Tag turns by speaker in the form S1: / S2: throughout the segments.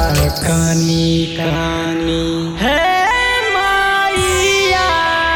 S1: कानी कानी है माइया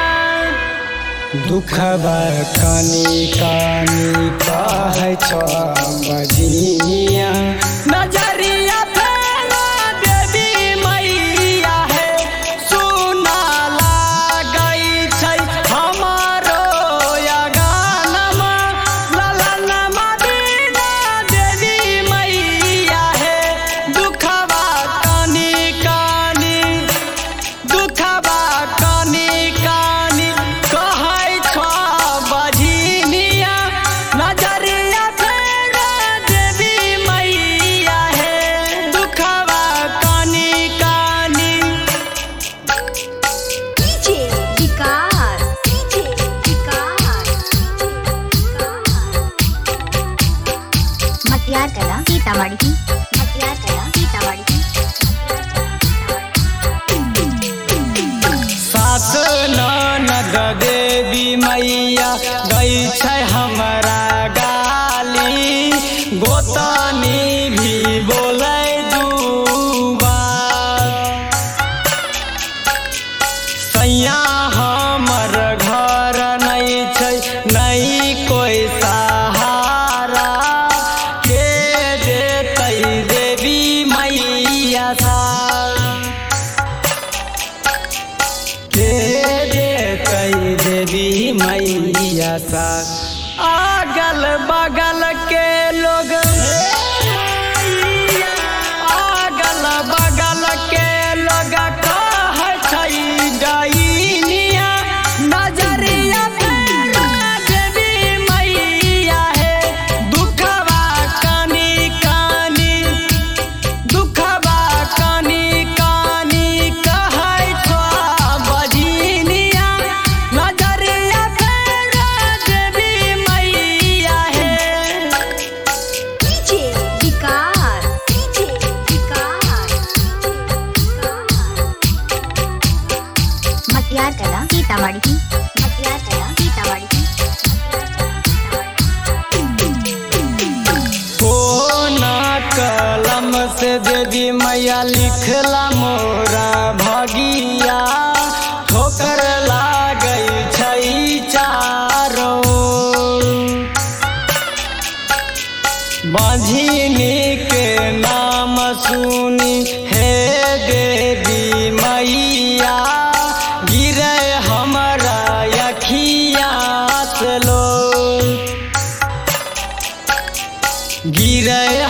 S1: दुखबा कानी कानी कहे छ बजिया नजरिया फेला देवी मैया है सुना लागई छै हमारो या गानमा ललनमा बिना देवी मैया है दुखबा कानी कानी दुखबा कानी कानी कहे छ बजिनिया नजरिया फेला देवी मैया है दुखबा कानी कानी
S2: डीजे विकास मटियार कला सीतामढ़ी
S1: सास ननद देवी मैया गई छै हमरा गाली गोतनी भी बोले दूबा सैया हमर घर नहीं छै नहीं कोई सहारा के देतै देवी मैया सा के देतै देवी मैया सा अगल बगल के लोग अगल बगल के लोग कहे छै डाइनिया नजरिया फेला देवी मैया है दुखबा कानी कानी दुखबा कानी कानी कहे छ बजिनिया नजरिया फेला देवी मैया है
S2: डीजे विकास मटियार कला सीतामढ़ी
S1: कोना कलम से देवी मैया लिखला मोरा भगिया ठोकर लागै छै चारो बंझिनी के नाम सुनी हे देवी मैया गिरे हमरा अखिया से लो गिरे